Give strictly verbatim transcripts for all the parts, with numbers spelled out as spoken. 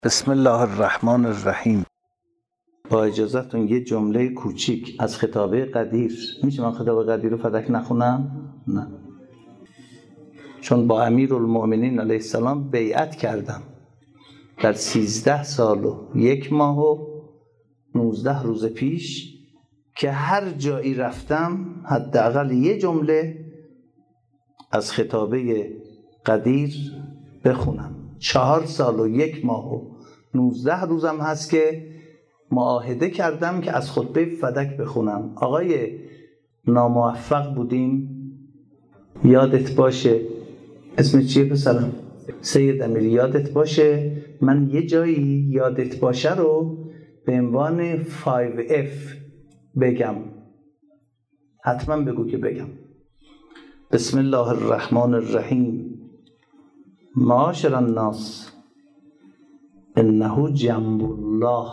بسم الله الرحمن الرحیم. با اجازهتون یه جمله کوچیک از خطابه قدیر. میشه من خطابه قدیر رو فدک نخونم؟ نه، چون با امیرالمؤمنین علیه السلام بیعت کردم در سیزده سال و یک ماه و نوزده روز پیش که هر جایی رفتم حداقل یه جمله از خطابه قدیر بخونم. چهار سال و یک ماه و نوزده روزم هست که معاهده کردم که از خطبه فدک بخونم. آقای ناموفق بودیم، یادت باشه اسم چیه پسرم؟ سید امیر. یادت باشه من یه جایی یادت باشه رو به عنوان فایو اف بگم، حتما بگو که بگم. بسم الله الرحمن الرحیم. معاشر الناس انه جنب الله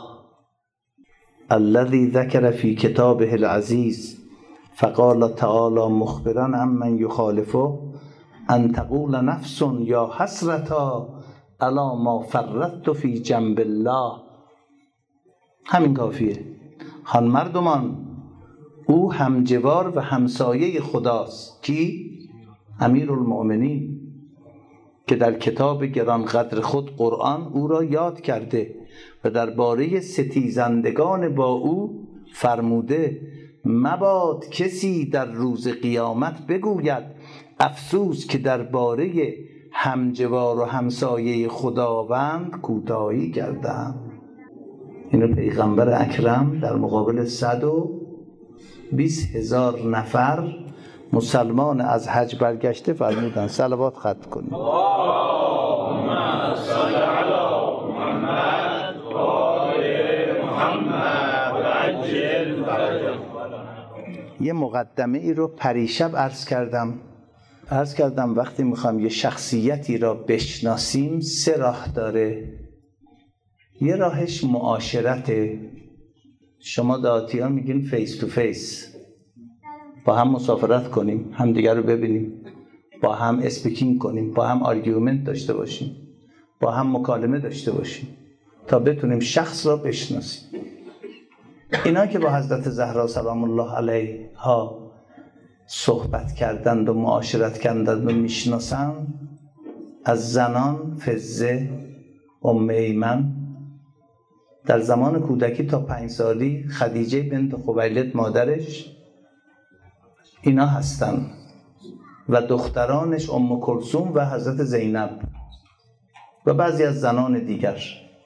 الذي ذكر في كتابه العزيز فقال تعالى مخبرا عمن يخالفه ان تقول نفس یا حسرتا على ما فرطت في جنب الله. همین کافیه. خان مردمان، او همجوار و همسایه خداست. کی؟ امیرالمؤمنین، که در کتاب گرانقدر خود قرآن او را یاد کرده و درباره ستیزندگان با او فرموده مباد کسی در روز قیامت بگوید افسوس که درباره همجوار و همسایه خداوند کوتاهی کردم. اینو پیغمبر اکرم در مقابل صد و بیست هزار نفر مسلمان از حج برگشته فرمودن. صلوات ختم کنیم. اللهم صل علی محمد و آل محمد و عجل فرجهم. یه مقدمه ای رو پریشب عرض کردم. عرض کردم وقتی میخوام یه شخصیتی را بشناسیم سه راه داره. یه راهش معاشرته. شما دعاتی ها میگین فیس تو فیس، با هم مسافرت کنیم، هم دیگر رو ببینیم، با هم اسپیکینگ کنیم، با هم آرگومنت داشته باشیم، با هم مکالمه داشته باشیم تا بتونیم شخص را بشناسیم. اینا که با حضرت زهرا سلام الله علیها صحبت کردند و معاشرت کردند و میشناسند، از زنان فزه، ام ایمن، در زمان کودکی تا پنج سالی خدیجه بنت خویلد مادرش، اینا هستن و دخترانش ام کلثوم و حضرت زینب و بعضی از زنان دیگر.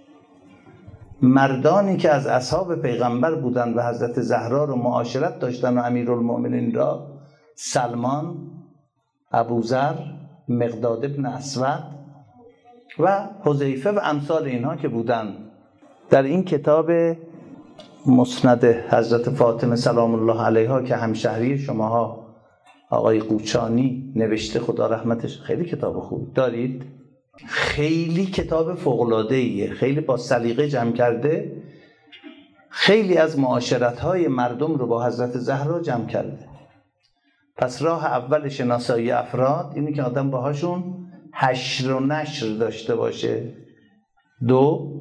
مردانی که از اصحاب پیغمبر بودن و حضرت زهرا رو معاشرت داشتن و امیرالمؤمنین را، سلمان، ابوذر، مقداد ابن اسود و حذیفه و امثال اینها که بودن. در این کتاب مسند حضرت فاطمه سلام الله علیها که همشهری شماها آقای قوچانی نوشته، خدا رحمتش، خیلی کتاب خوب دارید، خیلی کتاب فوق‌العاده‌ایه، خیلی با سلیقه جمع کرده، خیلی از معاشرت‌های مردم رو با حضرت زهرا جمع کرده. پس راه اول شناسایی افراد اینه که آدم باهاشون حشر و نشر داشته باشه. دو،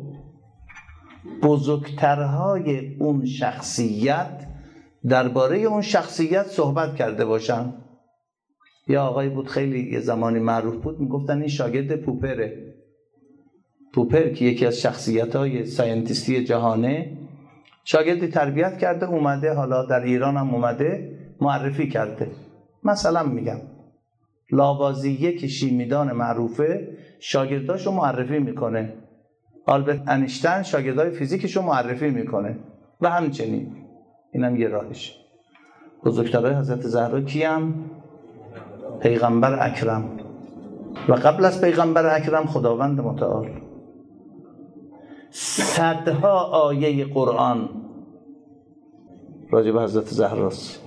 بزرگترهای اون شخصیت درباره اون شخصیت صحبت کرده باشن. یا آقای بود خیلی یه زمانی معروف بود، میگفتن این شاگرد پوپره. پوپر که یکی از شخصیت‌های ساینتیستی جهانه، شاگردی تربیت کرده، اومده حالا در ایران هم اومده معرفی کرده. مثلا میگم لاوازیه که شیمیدان معروفه شاگرداشو معرفی میکنه، آلبرت انیشتین شاگردای فیزیکشو معرفی میکنه و همچنین. اینم یه راهش. بزرگترهای حضرت زهرا کیم؟ پیغمبر اکرم و قبل از پیغمبر اکرم خداوند متعال. صدها آیه قرآن راجع به حضرت زهراست،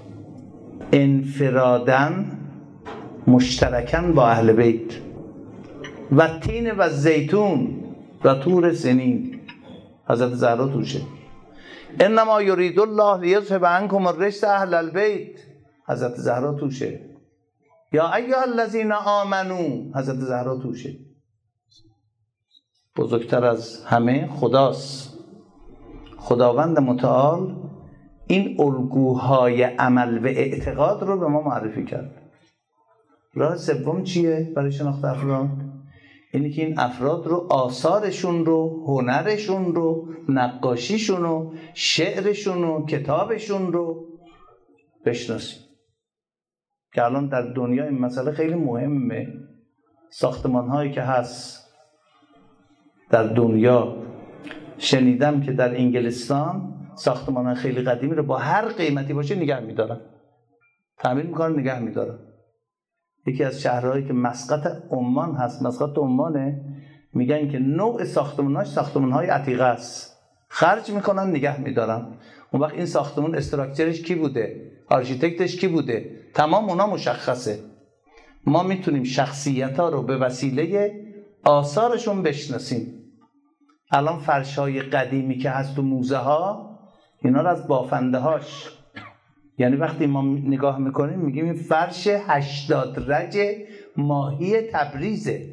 انفرادن مشترکاً با اهل بیت. و تین و زیتون و طور سنین حضرت زهرا توشه. انما یرید الله لیذهب عنکم الرجس اهل البیت، حضرت زهرا توشه. یا ایها الذین آمنو، حضرت زهرا توشه. بزرگتر از همه خداست. خداوند متعال این الگوهای عمل و اعتقاد رو به ما معرفی کرد. راه سوم چیه برای شناخت افراد؟ اینی که این افراد رو، آثارشون رو، هنرشون رو، نقاشیشون رو، شعرشون رو، کتابشون رو بشناسیم. که الان در دنیا این مسئله خیلی مهمه. ساختمان هایی که هست در دنیا، شنیدم که در انگلستان ساختمان های خیلی قدیمی رو با هر قیمتی باشه نگه میدارن، تعمیر میکنن، نگه میدارن. یکی از شهرهایی که مسقط عمان هست، مسقط عمانه، میگن که نوع ساختمان‌هاش ساختمان‌های عتیقه است، خرج میکنن، نگه میدارن. اون وقت این ساختمان استراکچرش کی بوده، آرشیتکتش کی بوده، تمام اونا مشخصه. ما میتونیم شخصیت‌ها رو به وسیله آثارشون بشناسیم. الان فرش‌های قدیمی که هست تو موزه ها، اینا رو از بافنده هاش، یعنی وقتی ما نگاه میکنیم میگیم این فرش هشتاد رج ماهی تبریزه،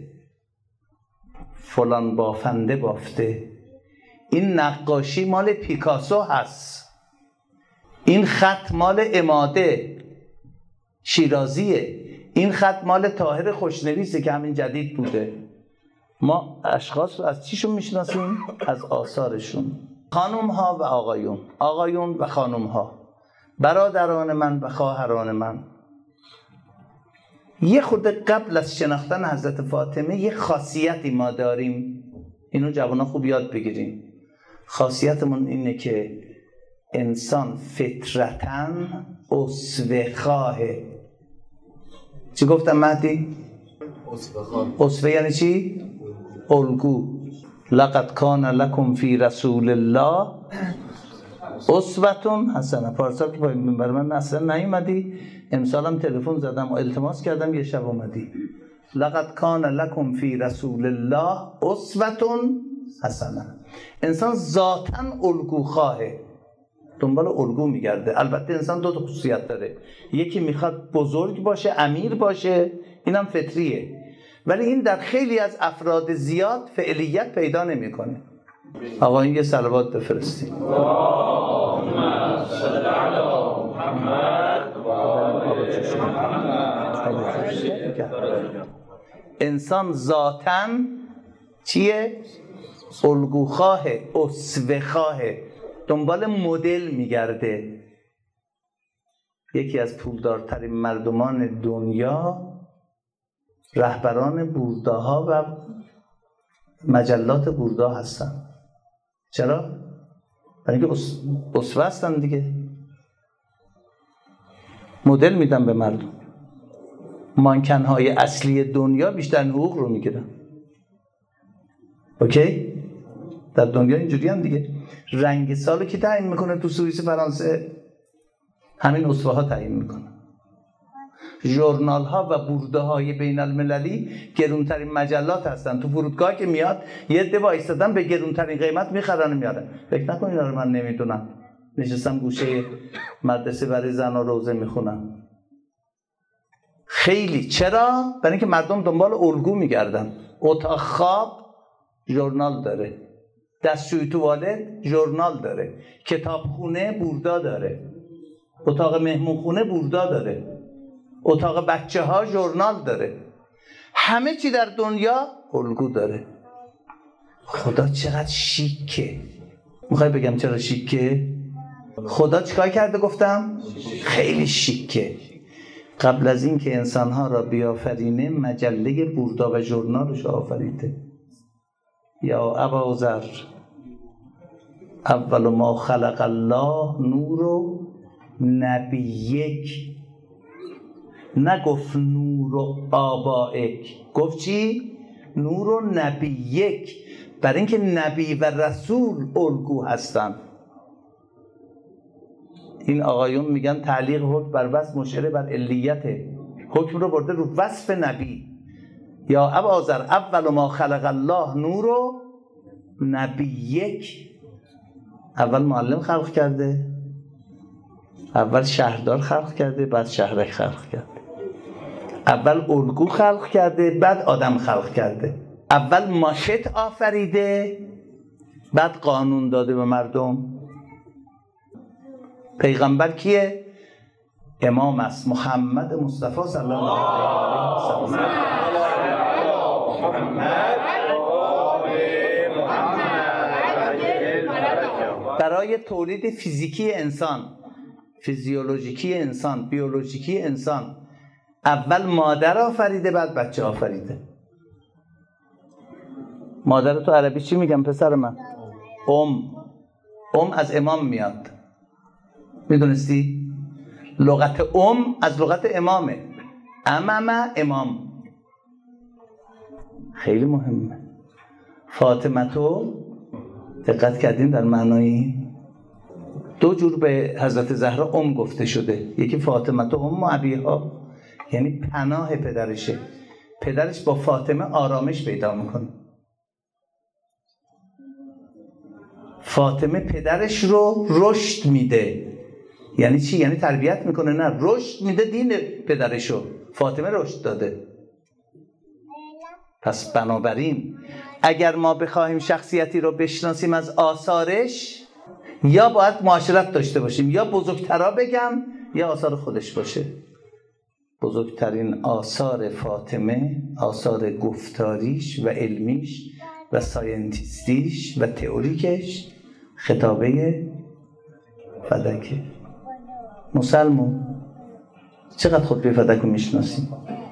فلان بافنده بافته. این نقاشی مال پیکاسو هست، این خط مال عماده شیرازیه، این خط مال طاهر خوشنویسه که همین جدید بوده. ما اشخاص رو از چیشون میشناسیم؟ از آثارشون. خانم ها و آقایون، آقایون و خانم ها، برادران من و خواهران من، یه خود قبل از شناختن حضرت فاطمه یه خاصیتی ما داریم، اینو جوانان خوب یاد بگیریم. خاصیتمون اینه که انسان فطرتاً اسوه خواهه. چی گفتم مهدی؟ اسوه خواه. اسوه یعنی چی؟ الگو. لقد کان لکم فی رسول الله اسوة حسنه. پارسال که برای من اصلا نیومدی، امسال هم تلفن زدم و التماس کردم، یه شب اومدی. لقد کان لکم فی رسول الله اسوة حسنه. انسان ذاتاً الگو خواهه، دنبال الگو میگرده. البته انسان دو تا خصوصیت داره، یکی میخواد بزرگ باشه، امیر باشه، اینم فطریه، ولی این در خیلی از افراد زیاد فعلیت پیدا نمیکنه. آقا این یه صلوات بفرستیم. اللهم صل علی محمد و آل محمد. انسان ذاتاً چیه؟ الگوخواه، اسوه‌خواه، دنبال مدل میگرده. یکی از پولدارترین مردمان دنیا رهبران بورداها و مجلات بوردا هستن. چرا؟ برای اینکه اسوه هستن دیگه، مدل میدن به مردم. مانکنهای اصلی دنیا بیشتر حقوق رو میگیرن. اوکی؟ در دنیا اینجوری هم دیگه. رنگ سالو کی تعیین میکنه تو سوئیس فرانسه؟ همین اسوه ها تعیین میکنه. ژورنال ها و برده های بین المللی گرونترین مجلات هستن. تو فرودگاه که میاد یه عده وایستادن به گرونترین قیمت میخرن و میارن. فکر نکن اینا رو من نمیدونم. نشستم گوشه مدرسه برای زنا روزه میخونم. خیلی. چرا؟ برای اینکه مردم دنبال الگو میگردن. اتاق خواب ژورنال داره، دستشوی توالت ژورنال داره، کتابخونه بوردا داره، اتاق مهمونخونه بوردا داره، اتاق بچه ها ژورنال داره، همه چی در دنیا الگو داره. خدا چقدر شیکه. میخوای بگم چرا شیکه؟ خدا چیکار کرده گفتم؟ خیلی شیکه. قبل از این که انسانها را بیافرینه مجله بوردا و ژورنالش آفریده. یا ابازر اول ما خلق الله نور و نبیک. نگفت نور و آبائک، گفت چی؟ نور و نبیک، برای اینکه نبی و رسول الگو هستن. این آقایون میگن تعلیق حکم بر وصف مشعر بر علیته. حکم رو برده رو وصف نبی. یا ابازر اول ما خلق الله نور و نبیک. اول معلم خلق کرده، اول شهردار خلق کرده، بعد شهرک خلق کرده. اول الگو خلق کرده، بعد آدم خلق کرده. اول ماشت آفریده، بعد قانون داده به مردم. پیغمبر کیه؟ امام است، محمد مصطفی صلی الله علیه و سلم. برای تولید فیزیکی انسان، فیزیولوژیکی انسان، بیولوژیکی انسان، اول مادر آفریده بعد بچه آفریده. مادر تو عربی چی میگم پسر من؟ ام. ام از امام میاد، میدونستی؟ لغت ام از لغت امامه. امام امام. خیلی مهمه. فاطمه تو دقت کردین در معنای دو جور به حضرت زهرا ام گفته شده. یکی فاطمه تو ام ابیها، یعنی پناه پدرشه. پدرش با فاطمه آرامش پیدا میکنه. فاطمه پدرش رو رشد میده. یعنی چی؟ یعنی تربیت میکنه؟ نه، رشد میده دین پدرشو. فاطمه رشد داده. پس بنابراین اگر ما بخواهیم شخصیتی رو بشناسیم از آثارش، یا باید معاشرت داشته باشیم، یا بزرگترا بگم یا آثار خودش باشه. بزرگترین آثار فاطمه آثار گفتاریش و علمیش و ساینتیستیش و تئوریکش خطابه فدکه. مسلمون چقدر خطبه فدک رو میشناسیم؟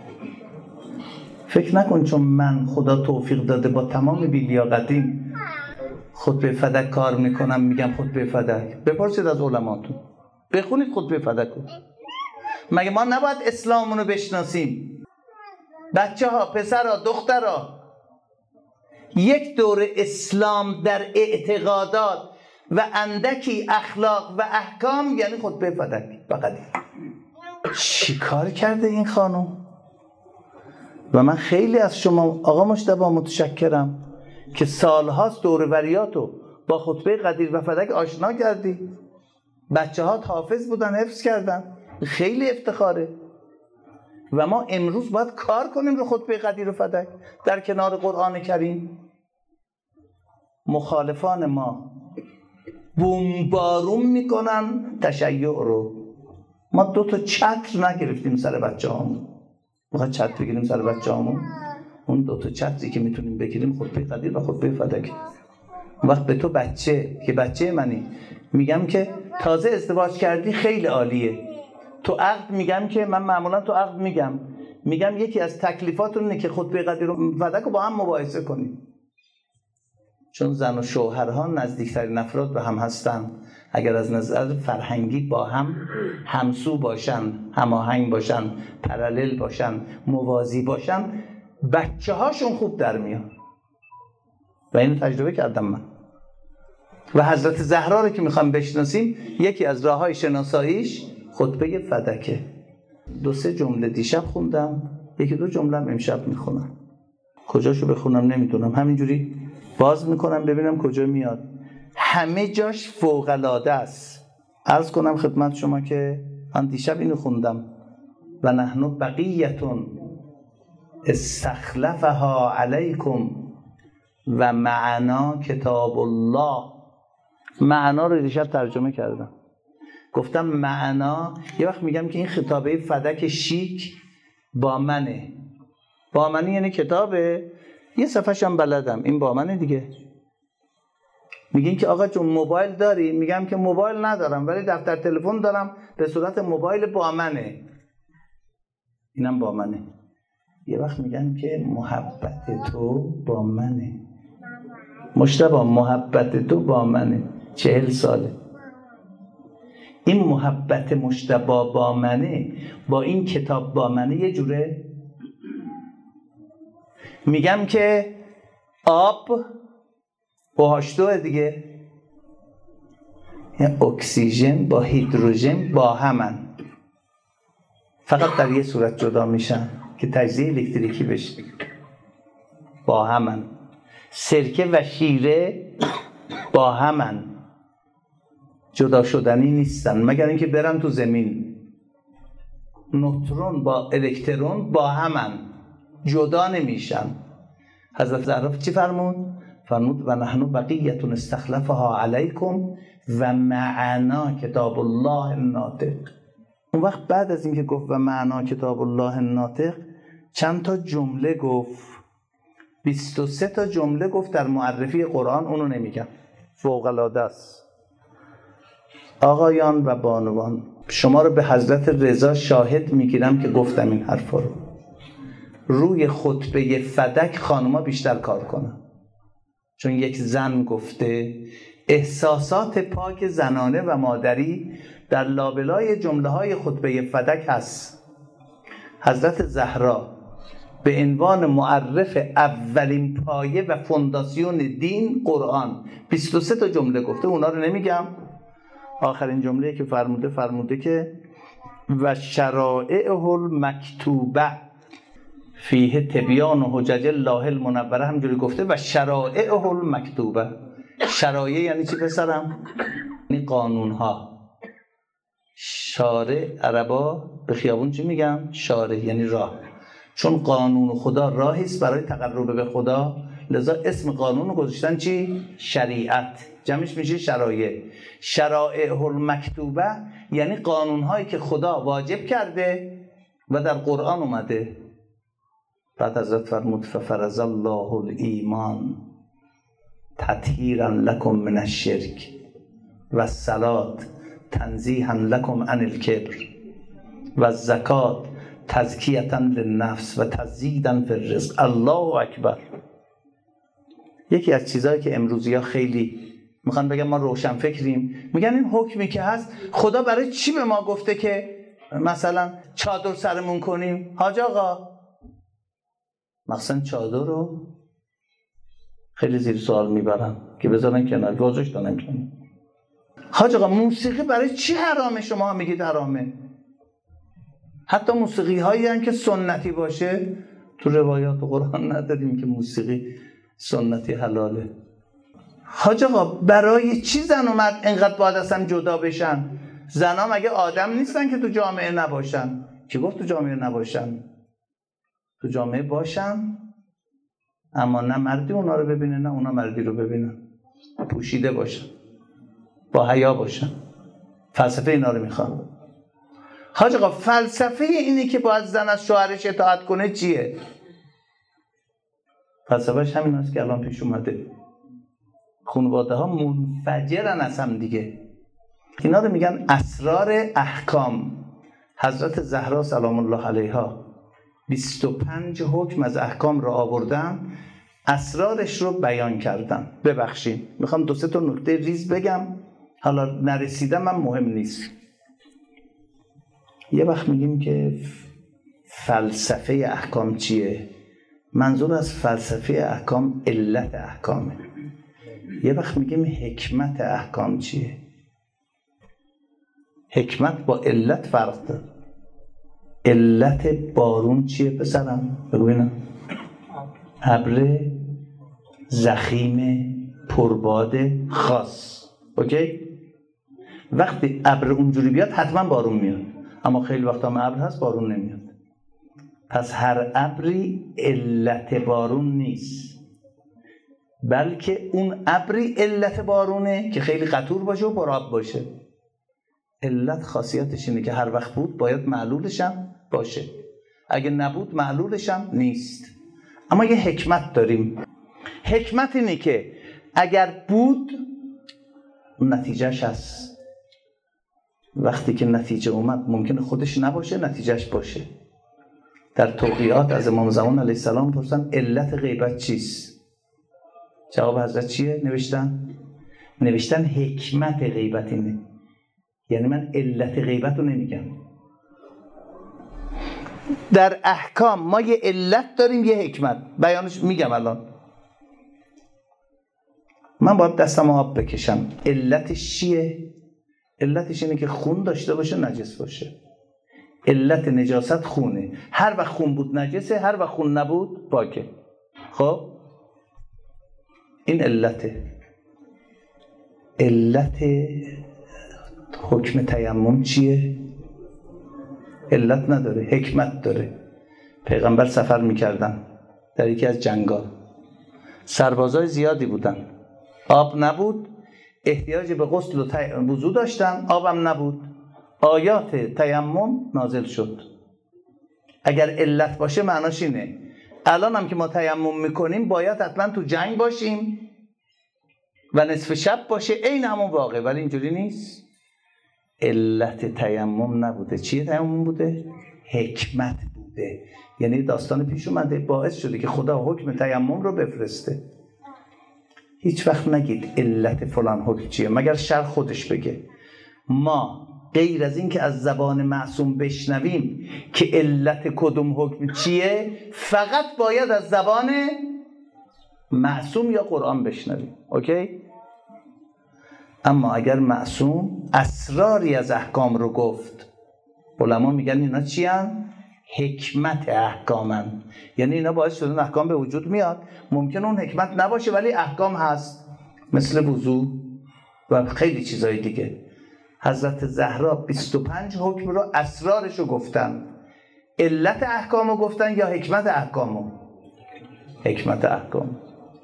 فکر نکن چون من خدا توفیق داده با تمام بی‌لیاقتیم خطبه فدک کار میکنم میگم خطبه فدک. بپرسید از علماتون، بخونید خطبه فدک رو. مگه ما نباید اسلامونو بشناسیم؟ بچه ها، پسر ها، دختر ها، یک دور اسلام در اعتقادات و اندکی اخلاق و احکام یعنی خطبه فدک. فقط چی کار کرده این خانم؟ و من خیلی از شما آقا مجتبی متشکرم که سالهاست دوروریاتو با خطبه قدیر و فدک آشنا کردی. بچه ها حافظ بودن، حفظ کردن، خیلی افتخاره. و ما امروز باید کار کنیم رو خطبه قدیر و فدک در کنار قرآن کریم. مخالفان ما بومبارون میکنن تشیع رو. ما دو تا چتر نگرفتیم سر بچه هامون. میخواد چتر بگیریم سر بچه هامون؟ اون دو تا چتری که میتونیم بگیریم خطبه قدیر و خطبه فدک. وقت به تو بچه که بچه منی میگم که تازه ازدواج کردی خیلی عالیه، تو عقد میگم که من معمولا تو عقد میگم میگم یکی از تکلیفاتون اینه که خطبه قدیر و فدک رو با هم مباحثه کنیم. چون زن و شوهرها نزدیکترین افراد به هم هستن. اگر از نظر فرهنگی با هم همسو باشن، هماهنگ باشن، پرالل باشن، موازی باشن، بچه هاشون خوب در میان. و اینو تجربه کردم من. و حضرت زهرا رو که میخوام بشناسیم یکی از راههای شناساییش خطبه فدکه. دو سه جمله دیشب خوندم، یکی دو جمله هم امشب میخونم. کجاشو بخونم نمیدونم، همینجوری باز میکنم ببینم کجا میاد. همه جاش فوق‌العاده است. عرض کنم خدمت شما که من دیشب اینو خوندم: و نحن بقیتون استخلفها علیکم و معنا کتاب الله. معنا رو دیشب ترجمه کردم، گفتم معنا، یه وقت میگم که این خطابه فدک شیک با منه. با منه یعنی کتابه، یه صفحه‌ش هم بلدم، این با منه دیگه. میگین که آقا چون موبایل داری؟ میگم که موبایل ندارم ولی دفتر تلفن دارم به صورت موبایل با منه، اینم با منه. یه وقت میگن که محبت تو با منه. مجتبی محبت تو با منه، چهل ساله. این محبت مجتبی با منه با این کتاب با منه یه جوره. میگم که آب با هاش دو دیگه، یعنی اکسیژن با هیدروژن با همن، فقط در یه صورت جدا میشن که تجزیه الکتریکی بشه، با همن. سرکه و شیره با همن، جدا شدنی نیستن مگر اینکه برن تو زمین. نوترون با الکترون با همن، جدا نمیشن. حضرت زهرا چی فرمود؟ فرمود و نحن بقیة استخلفها علیکم و معنا کتاب الله الناطق. اون وقت بعد از اینکه گفت و معنا کتاب الله الناطق چند تا جمله گفت، بیست و سه تا جمله گفت در معرفی قرآن. اونو نمیگم، فوق العاده است. آقایان و بانوان، شما رو به حضرت رضا شاهد میگیرم که گفتم این حرفا رو. روی خطبه فدک خانوما بیشتر کار کنن، چون یک زن گفته. احساسات پاک زنانه و مادری در لابلای جمله های خطبه فدک هست. حضرت زهرا به عنوان معرف اولین پایه و فونداسیون دین قرآن بیست و سه تا جمله گفته. اونا رو نمیگم. آخرین جمله که فرموده فرموده که و شرائعه المکتوبه فیه تبیان و حجج الله المنوره، همجوری گفته و شرائعه المکتوبه. شرایع یعنی چی پسرم؟ یعنی قانون ها. شارع، عربا به خیابون چی میگن؟ شارع یعنی راه. چون قانون خدا راهی است برای تقرب به خدا، لذا اسم قانون رو گذاشتن چی؟ شریعت. جمعش میشه شرایع. شرائع المکتوبه یعنی قانون هایی که خدا واجب کرده و در قرآن اومده. بعد حضرت فرمود ففرض الله الایمان تطهیرا لکم من الشرک و الصلاة تنزیها لکم عن الکبر و الزکات تزکیة للنفس و تزیدا فی الرزق. الله اکبر. یکی از چیزهایی که امروزی ها خیلی میخوان بگن ما روشن فکریم، میگن این حکمی که هست خدا برای چی به ما گفته که مثلا چادر سرمون کنیم؟ حاج آقا مثلا چادر رو خیلی زیر سوال میبرن که بذارن کنار، گذاشتن کنار. حاج آقا موسیقی برای چی حرامه؟ شما میگید حرامه. حتی موسیقی هایی هم که سنتی باشه تو روایات قرآن نداریم که موسیقی سنتی حلاله. حاج آقا برای چی زن و مرد اینقدر باید اصلا جدا بشن؟ زنها مگه آدم نیستن که تو جامعه نباشن؟ کی گفت تو جامعه نباشن؟ تو جامعه باشن، اما نه مردی اونا رو ببینه نه اونا مردی رو ببینن. پوشیده باشن، با حیا باشن. فلسفه اینا رو میخوان. حاج آقا فلسفه اینی که باید زن از شوهرش اطاعت کنه چیه؟ فلسفهش همین است که الان پیش اومده. خانواده ها منفجرن از هم دیگه. اینا رو میگن اسرار احکام. حضرت زهرا سلام الله علیها بیست و پنج حکم از احکام رو آوردن، اسرارش رو بیان کردن. ببخشید میخوام دو سه تا نکته ریز بگم، حالا نرسیدم من مهم نیست. یه وقت میگیم که فلسفه احکام چیه؟ منظور از فلسفه احکام علت احکامه. یه وقت میگیم حکمت احکام چیه؟ حکمت با علت فرق داره. علت بارون چیه پسرم؟ بگو ببینم. ابر ضخیم پرباد خاص. اوکی؟ وقتی ابر اونجوری بیاد حتما بارون میاد، اما خیلی وقتا هم ابر هست بارون نمیاد. پس هر ابری علت بارون نیست، بلکه اون ابری علت بارونه که خیلی قطور باشه و پرآب باشه. علت خاصیتش اینه که هر وقت بود باید معلولش هم باشه، اگه نبود معلولش هم نیست. اما یه حکمت داریم. حکمت اینه که اگر بود نتیجهش هست. وقتی که نتیجه اومد ممکنه خودش نباشه، نتیجهش باشه. در توقیعات از امام زمان علیه السلام پرسن علت غیبت چیست؟ جواب حضرت چیه؟ نوشتن نوشتن حکمت غیبت اینه. یعنی من علت غیبت رو نمیگم. در احکام ما یه علت داریم یه حکمت. بیانش میگم الان. من باید دستم آب بکشم، علتش چیه؟ علتش اینه که خون داشته باشه نجس باشه. علت نجاست خونه. هر وقت خون بود نجسه، هر وقت خون نبود پاکه. خب این علته. علت حکم تیمم چیه؟ علت نداره، حکمت داره. پیغمبر سفر میکردن در یکی از جنگا، سربازای زیادی بودن، آب نبود، احتیاج به غسل و وضو داشتن، آبم نبود، آیات تیمم نازل شد. اگر علت باشه معناش اینه الان هم که ما تیمم میکنیم باید حتما تو جنگ باشیم و نصف شب باشه، عین همون واقع، ولی اینجوری نیست. علت تیمم نبوده. چیه تیمم بوده؟ حکمت بوده. یعنی داستان پیش اومده باعث شده که خدا حکم تیمم رو بفرسته. هیچ وقت نگید علت فلان حکم چیه مگر شرع خودش بگه. ما غیر از این که از زبان معصوم بشنویم که علت کدوم حکم چیه، فقط باید از زبان معصوم یا قرآن بشنویم. اوکی؟ اما اگر معصوم اسراری از احکام رو گفت، علما میگن اینا چی هن؟ حکمت احکامن. یعنی اینا باعث شدن احکام به وجود میاد. ممکن اون حکمت نباشه ولی احکام هست، مثل وضو و خیلی چیزای دیگه. حضرت زهرا بیست و پنج حکم رو اسرارش رو گفتن. علت احکام رو گفتن یا حکمت احکام رو؟ حکمت احکام.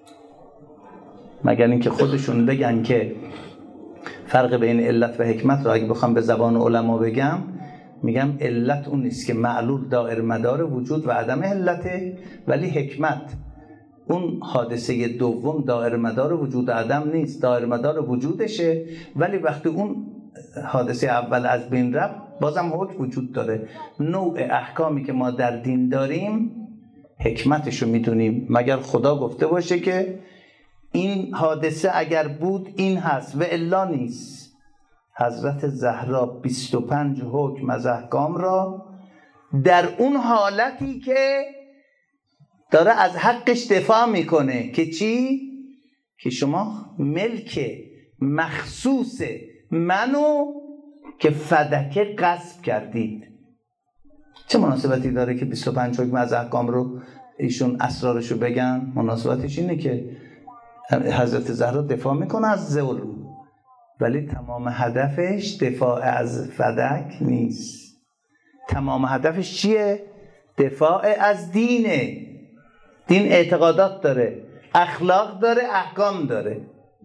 مگر اینکه خودشون بگن که فرق بین علت و حکمت رو اگه بخوام به زبان علما بگم، میگم علت اون نیست که معلول دائر مدار وجود و عدم علته، ولی حکمت اون حادثه دوم دائر مدار وجود و عدم نیست، دائر مدار وجودشه، ولی وقتی اون حادثه اول از بین رفت بازم حکم وجود داره. نوع احکامی که ما در دین داریم حکمتشو میدونیم مگر خدا گفته باشه که این حادثه اگر بود این هست و الا نیست. حضرت زهرا بیست و پنج حکم از احکام را در اون حالتی که داره از حقش دفاع میکنه که چی؟ که شما ملک مخصوص منو که فدکه غصب کردید. چه مناسبتی داره که بیست و پنج حکم از احکام رو ایشون اسرارشو بگن؟ مناسبتش اینه که حضرت زهرا دفاع میکنه از ظلم، ولی تمام هدفش دفاع از فدک نیست. تمام هدفش چیه؟ دفاع از دینه. دین اعتقادات داره، اخلاق داره، احکام داره.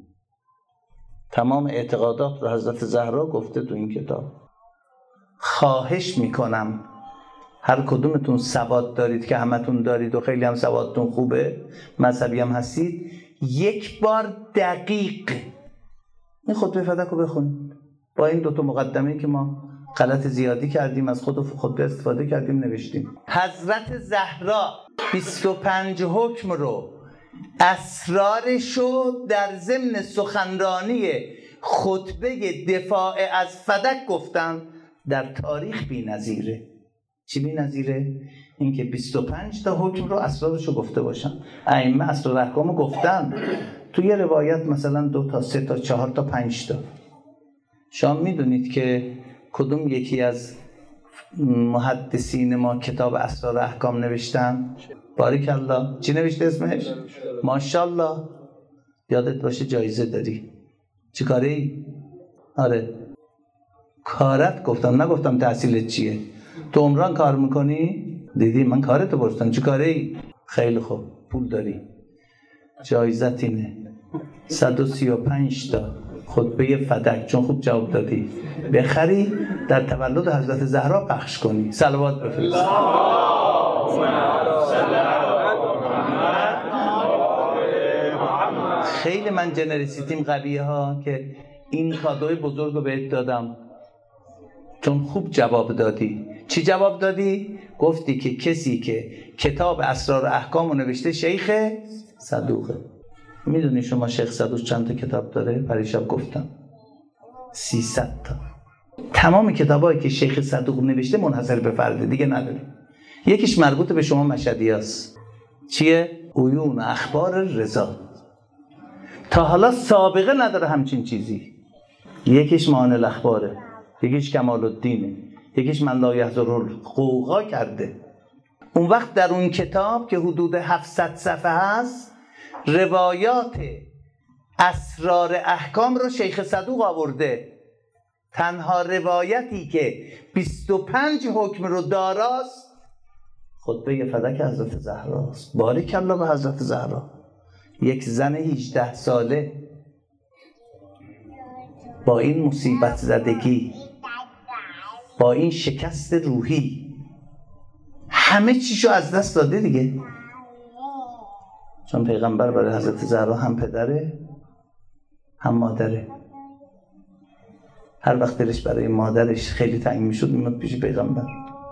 تمام اعتقادات رو حضرت زهرا گفته تو این کتاب. خواهش میکنم هر کدومتون سواد دارید که همتون دارید و خیلی هم سوادتون خوبه، مذهبی هم هستید، یک بار دقیق این خطبه فدک رو بخونید. با این دوتا مقدمه‌ای که ما غلط زیادی کردیم از خود خطبه استفاده کردیم نوشتیم. حضرت زهرا بیست و پنج حکم رو اسرارشو در ضمن سخنرانی خطبه دفاع از فدک گفتن. در تاریخ بی نظیره. چی بی نظیره؟ این که بیست و پنج تا حکم رو اسرارشو گفته باشن. ائمه اسرار احکامو گفتن. توی یه روایت مثلا دو تا سه تا چهار تا پنج تا. شما میدونید که کدوم یکی از محدثین ما کتاب اسرار احکام نوشتن؟ باریکالله. چی نوشته اسمش؟ ماشاءالله. یادت باشه جایزه داری. چی کاری؟ آره کارت گفتم، نگفتم تحصیلت چیه. تو عمران کار میکنی؟ دیدی من کارتو پرسیدم چی کاری؟ خیلی خوب پول داری. جایزت اینه صد و سی و پنج تا خطبه فدک، چون خوب جواب دادی، بخری در تولد حضرت زهرا پخش کنی. صلوات بفرست. خیلی من جنرسیتیم قویه ها که این کادوی بزرگ رو بهت دادم چون خوب جواب دادی. چی جواب دادی؟ گفتی که کسی که کتاب اسرار احکام رو نوشته شیخ صدوقه. میدونی شما شیخ صدوق چند تا کتاب داره؟ پریشب گفتم سیصد تا. تمام کتابایی که شیخ صدوق نوشته منحصر به فرده، دیگه نداره. یکیش مربوط به شما مشهدی است. چیه؟ عیون اخبار رضا. تا حالا سابقه نداره همچین چیزی. یکیش معانی الاخباره، یکیش کمال الدینه، یکیش من لا یحضر الغوغا کرده. اون وقت در اون کتاب که حدود هفتصد صفحه هست روایات اسرار احکام رو شیخ صدوق آورده. تنها روایتی که بیست و پنج حکم رو داراست خطبه فدک حضرت زهراست. باریکالله به حضرت زهرا. یک زن هجده ساله با این مصیبت زدگی، با این شکست روحی، همه چیشو از دست داده دیگه. چون پیغمبر برای حضرت زهرا هم پدره هم مادره. هر وقت دلش برای مادرش خیلی تنگ میشد میمد پیش پیغمبر،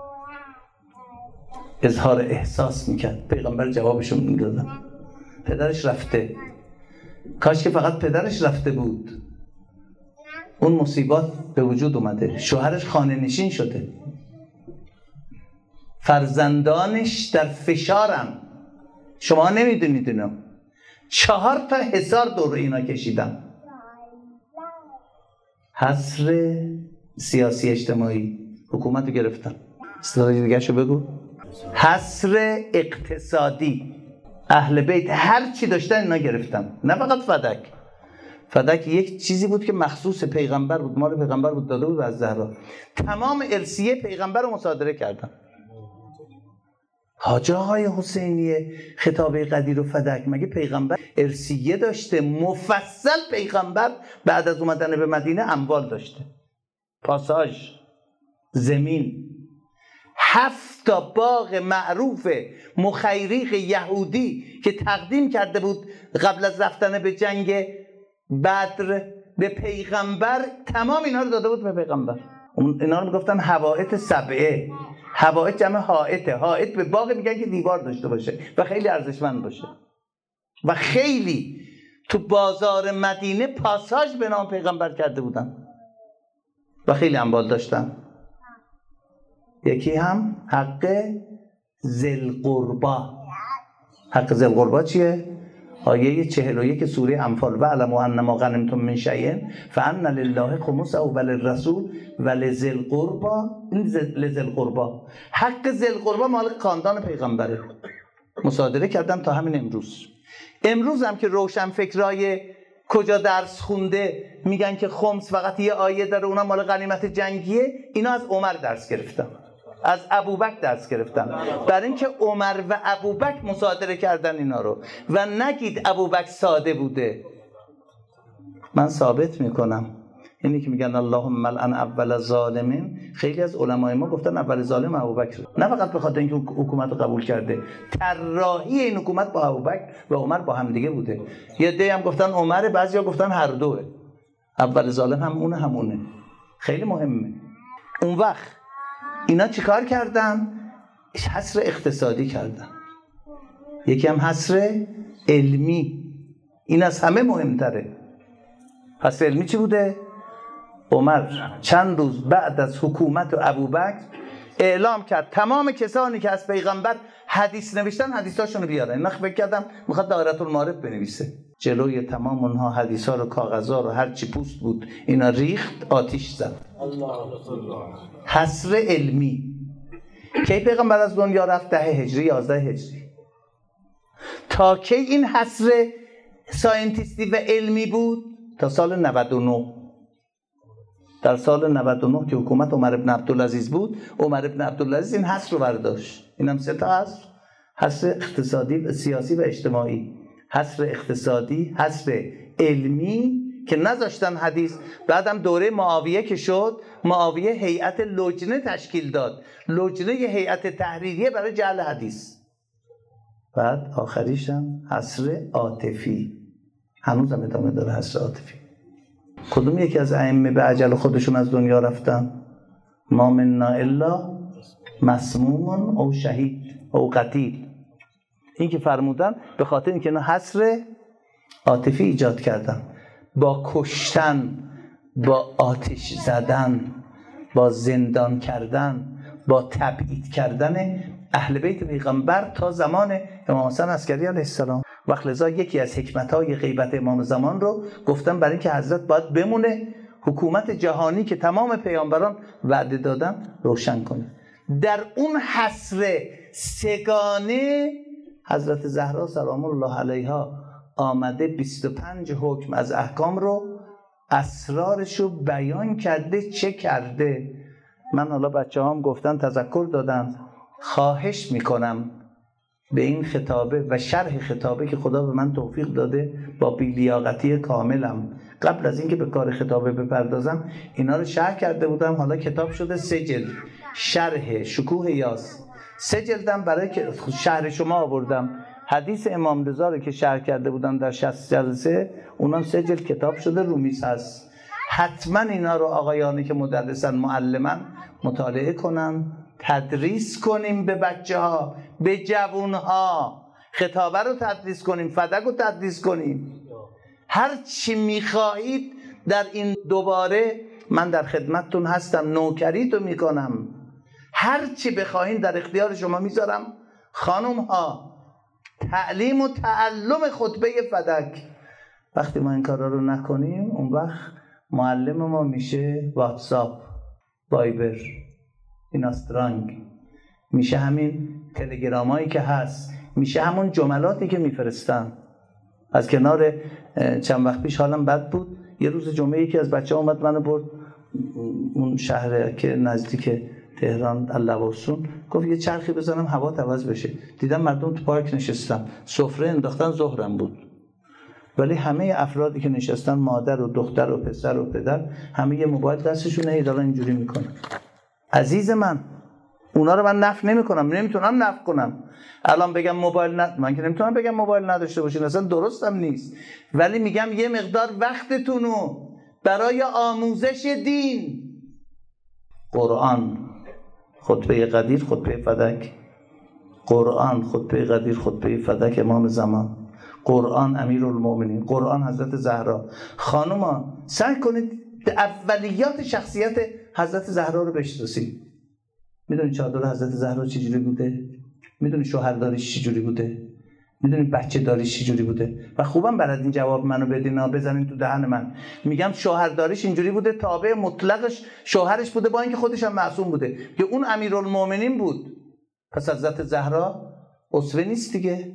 اظهار احساس میکرد، پیغمبر جوابشو میداد. پدرش رفته، کاش که فقط پدرش رفته بود، اون مصیبات به وجود اومده، شوهرش خانه نشین شده، فرزندانش در فشارن. شما نمیدونید اینو، چهار تا حصار دور اینا کشیدن. حصر سیاسی اجتماعی، حکومت رو گرفتن. اصطلاح دیگه شو بگو. حصر اقتصادی، اهل بیت هر چی داشتن اینا گرفتن. نه فقط فدک، فدک یک چیزی بود که مخصوص پیغمبر بود، مال پیغمبر بود، داده بود از زهرا. تمام ارثیه پیغمبر رو مصادره کردن. حاج آقای حسینیه خطابه قدیر و فدک، مگه پیغمبر ارثیه داشته؟ مفصل پیغمبر بعد از اومدن به مدینه اموال داشته، پاساژ، زمین. هفت تا باغ معروف مخیریق یهودی که تقدیم کرده بود قبل از رفتن به جنگ بدر به پیغمبر، تمام اینا رو داده بود به پیغمبر. اینا رو میگفتن حوائط سبعه. حوائط جمع حائطه. حائط به باغ میگن که دیوار داشته باشه و خیلی ارزشمند باشه و خیلی تو بازار مدینه پاساژ به نام پیغمبر کرده بودن و خیلی اموال داشتن. یکی هم حق ذی القربا. حق ذی القربا چیه؟ آیه چهل و یک سوره انفال: و اعلموا انما غنمتم من شیء فان لله خمسه وللرسول ولذی القربا. این لذی القربا، حق ذی القربا مال خاندان پیغمبره، مصادره کردن تا همین امروز. امروز هم که روشن فکرای کجا درس خونده میگن که خمس فقط یه آیه داره، اونا مال غنیمت جنگیه. اینا از عمر درس گرفتن، از ابوبکر درس گرفتن، برای اینکه عمر و ابوبکر مصادره کردن اینا رو. و نگید ابوبکر ساده بوده. من ثابت میکنم اینی که میگن اللهم لعن اول ظالمین، خیلی از علمای ما گفتن اول ظالم ابوبکر، نه فقط به خاطر اینکه حکومت رو قبول کرده، طراحی این حکومت با ابوبکر و عمر با هم دیگه بوده. یه عده هم گفتن عمر، بعضیا گفتن هر دوه، اول ظالم هم اونه همونه. خیلی مهمه. اون وقت اینا چیکار کردن؟ حصر اقتصادی کردن. یکی هم حصر علمی، این از همه مهمتره. حصر علمی چی بوده؟ عمر چند روز بعد از حکومت ابوبکر اعلام کرد تمام کسانی که از پیغمبر حدیث نوشتن حدیثاشون رو بیارن. اینا فکر کردم میخواد دایره المعارف بنویسه. جلوی تمام اونها حدیثا رو، کاغذا رو، هر چی پوست بود اینا ریخت، آتیش زد. حصر علمی. کی پیغمبر از دنیا رفت؟ ده هجری، یازده هجری. تا کی این حصر ساینتیستی و علمی بود؟ تا سال نود و نه. در سال نود و نه که حکومت عمر ابن عبدالعزیز بود، عمر ابن عبدالعزیز این حصر رو برداشت. این هم سه تا حصر: حصر اقتصادی و سیاسی و اجتماعی. حصر اقتصادی، حصر علمی که نذاشتن حدیث. بعدم دوره معاویه که شد، معاویه هیئت لجنه تشکیل داد، لجنه یه هیئت تحریریه برای جعل حدیث. بعد آخریش هم حصر عاطفی، هنوز هم ادامه داره حصر عاطفی. کدوم یکی از ائمه به اجل خودشون از دنیا رفتن؟ ما منا الا مسموم او شهید او قتیل. این که فرمودن به خاطر اینکه اینا حصر عاطفی ایجاد کردن، با کشتن، با آتش زدن، با زندان کردن، با تبعید کردن اهل بیت پیغمبر تا زمان امام حسن عسکری علیه السلام. وقت لذا یکی از حکمت‌های غیبت امام زمان رو گفتن برای اینکه حضرت باید بمونه، حکومت جهانی که تمام پیامبران وعده دادن روشن کنه. در اون حصر سگانه حضرت زهرا سلام الله علیها آمده بیست و پنج حکم از احکام رو، اسرارشو بیان کرده. چه کرده؟ من حالا بچه هم گفتن، تذکر دادن، خواهش میکنم به این خطابه و شرح خطابه که خدا به من توفیق داده با بی‌لیاقتی کاملم قبل از اینکه به کار خطابه بپردازم اینا رو شرح کرده بودم. حالا کتاب شده سه جلد، شرح شکوه یاس. سه جلدم برای که شرح شما آوردم. حدیث امام رضا رو که شرح کرده بودم در شصت جلسه، اونم سه جلد کتاب شده، رومیز هست. حتما اینا رو آقایانی که مدرسن معلمن مطالعه کنن، تدریس کنیم به بچه ها، به جوون ها. خطابه رو تدریس کنیم، فدک رو تدریس کنیم. هر چی میخواهید در این دوباره من در خدمتتون هستم، نوکری تو میکنم. هر چی بخواهید در اختیار شما میذارم. خانم ها، تعلیم و تعلم خطبه فدک. وقتی ما این کارا رو نکنیم اون وقت معلم ما میشه واتساپ، وایبر، ایناسترانگ، میشه همین تلگرامایی که هست، میشه همون جملاتی که میفرستن. از کنار چند وقت پیش حالم بد بود، یه روز جمعه یکی از بچه‌ها اومد منو برد اون شهر که نزدیک تهران اللواسون، گفت یه چرخی بزنم هوا عوض بشه. دیدم مردم تو پارک نشستن، سفره انداختن، ظهرم بود، ولی همه افرادی که نشستن، مادر و دختر و پسر و پدر، همه یه موبایل دستشونه، ایدالا اینجوری میکنن. عزیز من، اونا رو من نفع نمی کنم، نمیتونم نفع کنم. الان بگم موبایل ند... من که نمیتونم بگم موبایل نداشته باشین، اصلا درستم نیست. ولی میگم یه مقدار وقتتونو برای آموزش دین، قرآن خطبه قدیر، خطبه فدک، قرآن خطبه قدیر، خطبه فدک امام زمان، قرآن امیرالمومنین، قرآن حضرت زهرا. خانوما سعی کنید اولیات شخصیت حضرت زهرا رو بشناسید. میدونی چادر حضرت زهرا چجوری بوده؟ میدونی شوهرداریش چجوری بوده؟ میدونی بچه داریش چجوری بوده؟ و خوبم برات این جواب منو بدین ها، بزنین تو دهن من. میگم شوهرداریش اینجوری بوده، تابع مطلقش شوهرش بوده، با اینکه خودش هم معصوم بوده، که اون امیرالمومنین بود. پس حضرت زهرا اسوه نیست دیگه.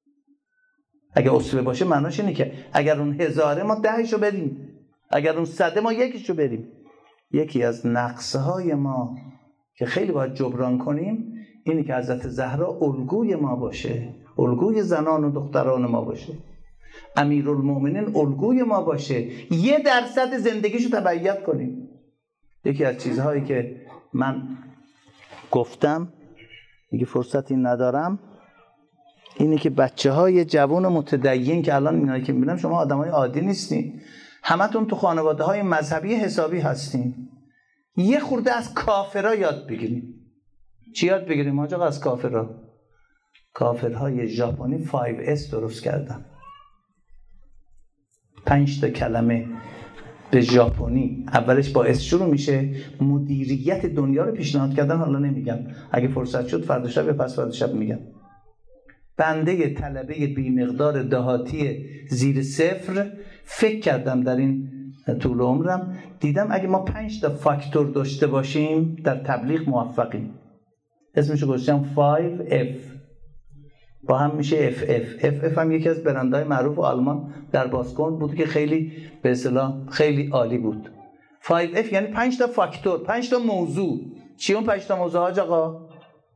اگه اسوه باشه معناش اینه که اگر اون هزاره ما دهشو بریم، اگر اون صده ما یکیشو بریم. یکی از نقصهای ما که خیلی باید جبران کنیم اینه که حضرت زهرا الگوی ما باشه، الگوی زنان و دختران ما باشه، امیرالمومنین الگوی ما باشه، یه درصد زندگیشو تبعیت کنیم. یکی از چیزهایی که من گفتم دیگه فرصتی ندارم اینه که بچه های جوان و متدین که الان اینایی که میبینم، شما آدم های عادی نیستین، همتون تو خانواده های مذهبی حسابی هستین. یه خورده از کافرها یاد بگیریم. چی یاد بگیریم آقا؟ از کافرها. کافرهای ژاپنی فایو اس درست کردن. پنج تا کلمه به ژاپنی اولش با اس شروع میشه، مدیریت دنیا رو پیشنهاد کردن. حالا نمیگم، اگه فرصت شد فردا شب یا پس فردا شب میگم. بنده طلبه بیمقدار دهاتی زیر صفر فکر کردم در این طول عمرم، دیدم اگه ما پنج تا فاکتور داشته باشیم در تبلیغ موفقیم. اسمشو گذاشتم فایو اف، با هم میشه اف اف. اف اف هم یکی از برندهای معروف آلمان در باسکن بود که خیلی به اصطلاح خیلی عالی بود. فایو اف یعنی پنج تا فاکتور، پنج تا موضوع. چی اون پنج تا موضوع حاج آقا؟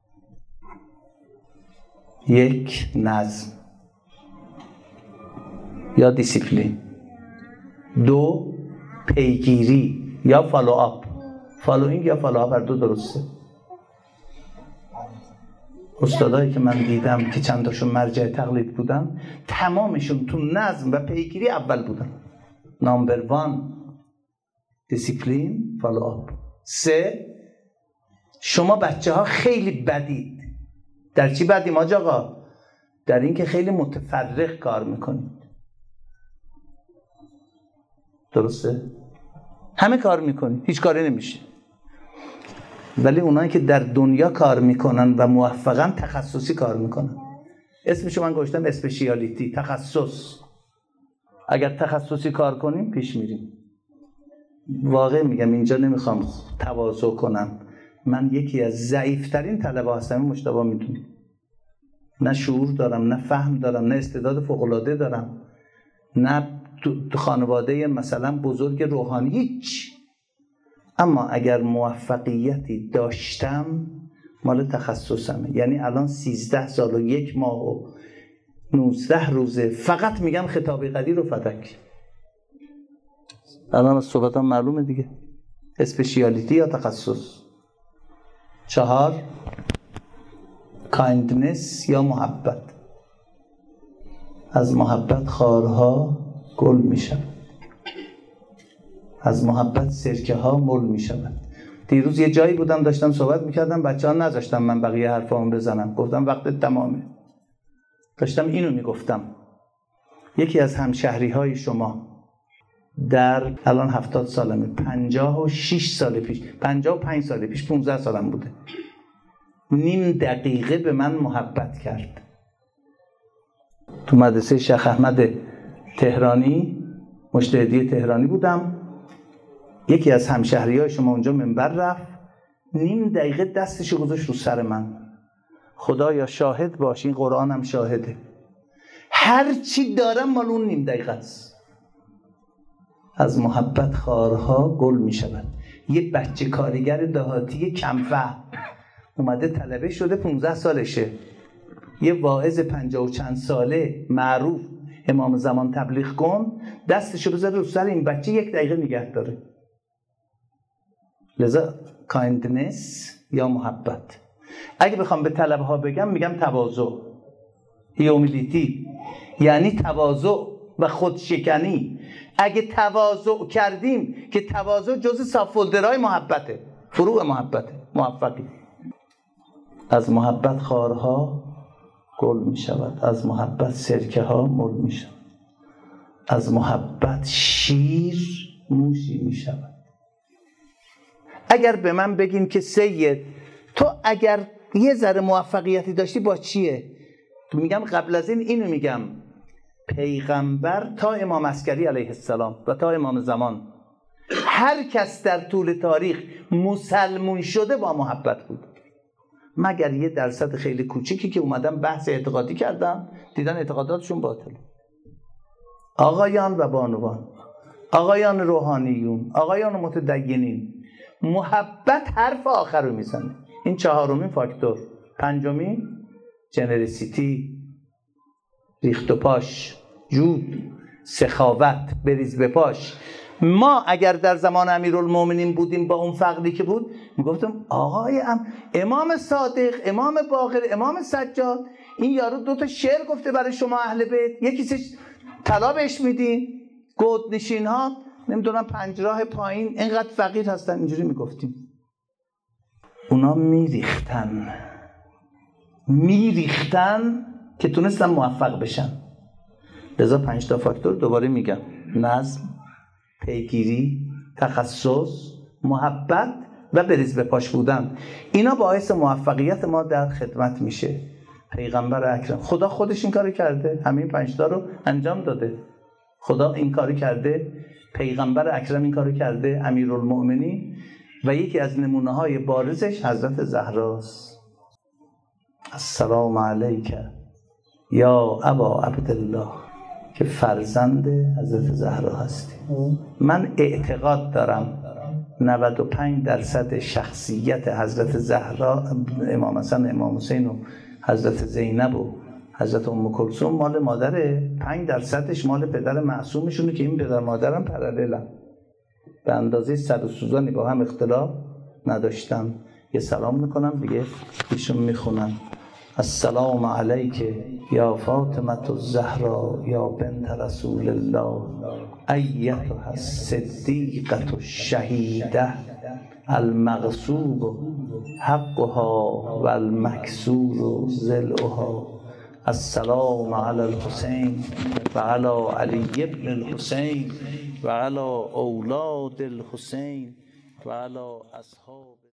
یک، نظم یا دیسیپلین. دو، پیگیری یا فالو آپ. فالوینگ یا فالو آپ هر دو درسته. استادایی که من دیدم که چند تاشون مرجع تقلید بودن، تمامشون تو نظم و پیگیری اول بودن. نامبر وان دیسیپلین، فالو آپ. سه، شما بچه ها خیلی بدید. در چی بدیم آج آقا؟ در این که خیلی متفرق کار میکنید. درسته؟ همه کار میکنید، هیچ کاری نمیشه. ولی اونایی که در دنیا کار میکنن و موفقن تخصصی کار میکنن. اسمشو من گذاشتم اسپشیالیتی، تخصص. اگر تخصصی کار کنیم پیش میریم. واقع میگم، اینجا نمیخوام تواضع کنم، من یکی از ضعیفترین طلبه هستم، مجتبی میدونی. نه شعور دارم، نه فهم دارم، نه استعداد فوق‌العاده دارم، نه تو خانواده مثلا بزرگ روحانی، هیچ. اما اگر موفقیتی داشتم، مال تخصصمه. یعنی الان سیزده سال و یک ماه و نوزده روزه فقط میگم خطاب قدیر و فدک. الان از صحبتام معلومه دیگه، اسپشیالیتی یا تخصص. چهار، کایندنس یا محبت. از محبت خارها گل میشن، از محبت سرکه ها مل میشن. دیروز یه جایی بودم داشتم صحبت میکردم، بچه ها نذاشتم من بقیه حرفامو بزنم، گفتم وقت تمامه. داشتم اینو میگفتم، یکی از همشهری های شما در الان هفتاد سالمه، پنجاه و شش سال پیش، پنجاه و پنج سال پیش، پونزده سالم بوده، نیم دقیقه به من محبت کرد. تو مدرسه شیخ احمد تهرانی، مجتهدی تهرانی بودم، یکی از همشهری های شما اونجا منبر رفت، نیم دقیقه دستشو گذاشت رو سر من. خدایا شاهد باش، این قرآن هم شاهده، هر چی دارم مال اون نیم دقیقه است. از محبت خارها گل می شود. یه بچه کارگر دهاتی کمفهم اومده طلبه شده، پونزده سالشه، یه واعظ پنجاه و چند ساله معروف امام زمان تبلیغ کن، دستشو بذاره رو سر این بچه یک دقیقه نگه داره. لذا کایندنس یا محبت. اگه بخوام به طلبه ها بگم میگم تواضع، هیومیلیتی، یعنی تواضع و خودشکنی. اگه تواضع کردیم که تواضع جز سافولدرهای محبته، فروع محبته، موفقی. از محبت خارها گل می شود، از محبت سرکه ها مل می شود، از محبت شیر موشی می شود. اگر به من بگین که سید تو اگر یه ذره موفقیتی داشتی با چیه؟ میگم قبل از این اینو میگم، پیغمبر تا امام عسکری علیه السلام و تا امام زمان هر کس در طول تاریخ مسلمون شده با محبت بود، مگر یه درصد خیلی کوچیکی که اومدن بحث اعتقادی کردن دیدن اعتقاداتشون باطله. آقایان و بانوان، آقایان روحانیون، آقایان متدینین، محبت حرف آخر رو میزنه. این چهارمین فاکتور. پنجمین جنرسیتی، ریخت و پاش، جود، سخاوت، بریز به پاش. ما اگر در زمان امیرالمومنین بودیم با اون فقری که بود، میگفتم آقای ام امام صادق، امام باقر، امام سجاد، این یارو دو تا شعر گفته برای شما اهل بیت، یکیش طلا بهش میدین، گود نشین ها نمیدونم پنج راه پایین اینقدر فقیر هستن، اینجوری میگفتیم. اونا میریختن میریختن که تونستن موفق بشن. لذا پنج تا فاکتور دوباره میگم: نظم، پیگیری، تخصص، محبت و بریز به پاش بودن. اینا باعث موفقیت ما در خدمت میشه. پیغمبر اکرم خدا خودش این کارو کرده، همین پنج تا رو انجام داده. خدا این کارو کرده، پیغمبر اکرم این کارو کرده، امیرالمؤمنین، و یکی از نمونه های بارزش حضرت زهراست. السلام علیک یا ابا عبدالله، که فرزند حضرت زهرا هستی. من اعتقاد دارم نود و پنج درصد شخصیت حضرت زهرا، امام حسن، امام حسین و حضرت زینب و حضرت ام کلثوم مال مادره، پنج درصدش مال پدر معصومشونه که این پدر مادرم پراللن، به اندازه صد و سوزانی با هم اختلاف نداشتم. یه سلام میکنم دیگه، ایشون میخونن: السلام علیک یا فاطمه الزهرا یا بنت رسول الله ایتها الصدیقه الشهیده المغصوب حقها و المکسور ضلعها. السلام علی الحسین و علی علی ابن الحسین و علی اولاد الحسین و علی اصحاب